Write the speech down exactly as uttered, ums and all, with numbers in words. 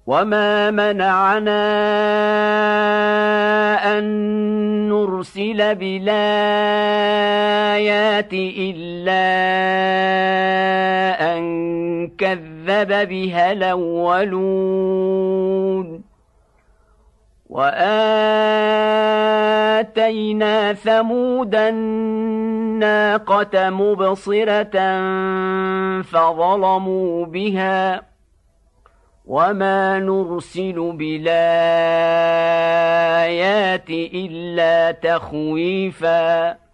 وما منعنا أن نرسل بالآيات إلا أن كذب بها الأولون وآتينا ثمود الناقة مبصرة فظلموا بها وما نرسل بالآيات إلا تخويفاً